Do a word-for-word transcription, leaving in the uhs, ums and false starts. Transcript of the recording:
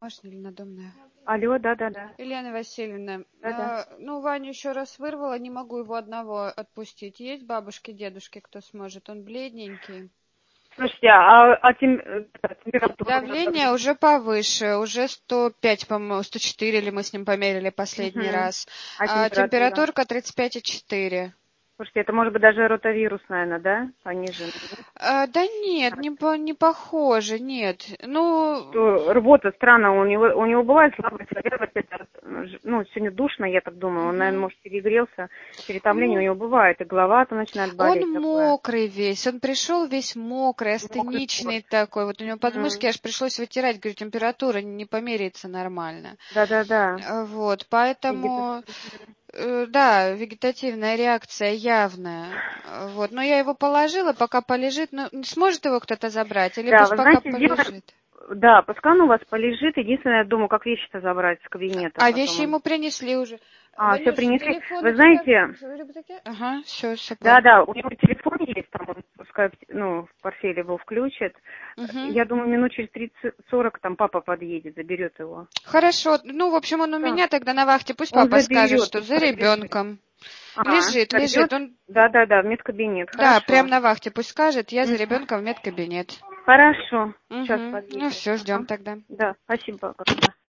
Можно ли надомная? Алло, да-да-да. Елена Васильевна, Да-да. э, ну, Ваню еще раз вырвала, не могу его одного отпустить. Есть бабушки, дедушки, кто сможет? Он бледненький. Слушайте, а, а тем- э, температура? Давление уже повыше, уже сто пять, по-моему, сто четыре или мы с ним померили последний Мгм. раз. А А температура? температурка тридцать пять и четыре. Слушайте, это может быть даже ротавирус, наверное, да? Пониженный. А, да нет, не, по- не похоже, нет. Ну, То рвота странно, у него, у него бывает слабость, слабость, это, ну, сегодня душно, я так думаю, он, наверное, мгм. может, перегрелся, перетомление у Ну, него бывает, и голова-то начинает болеть он такое. мокрый весь, он пришел весь мокрый, Мокрый голос. астеничный такой. Вот у него подмышки М. аж пришлось вытирать, говорю, температура не померяется нормально. Да-да-да. А, Вот, Вегета- поэтому, э, да, вегетативная реакция явная. А, Вот, но я его положила, пока полежит. Ну, сможет его кто-то забрать или Да, пусть вы пока знаете, сделаем, полежит? да, пускай он у вас полежит, единственное, я думаю, как вещи-то забрать с кабинета А потом. вещи Он... ему принесли уже. А, все Ванюш, принесли. телефон у Вы тебя знаете, в рюкзаке? Ага, все, все да, понял. да, у него телефон есть, там он, пускай, ну, в портфеле его включит. Угу. Я думаю, минут через тридцать-сорок там папа подъедет, заберет его. Хорошо. Ну, в общем, он у Да. меня тогда на вахте. Пусть Он папа скажет, заберет, что за пускай лежит. ребенком. А, Лежит, придет? лежит. Он, Да, да, да, в медкабинет. да, прям Хорошо. на вахте. Пусть скажет, я за Мгм. ребенком в медкабинет. Хорошо. Сейчас Угу. Ну, подъедет. все, ждем Ага. тогда. Да, спасибо.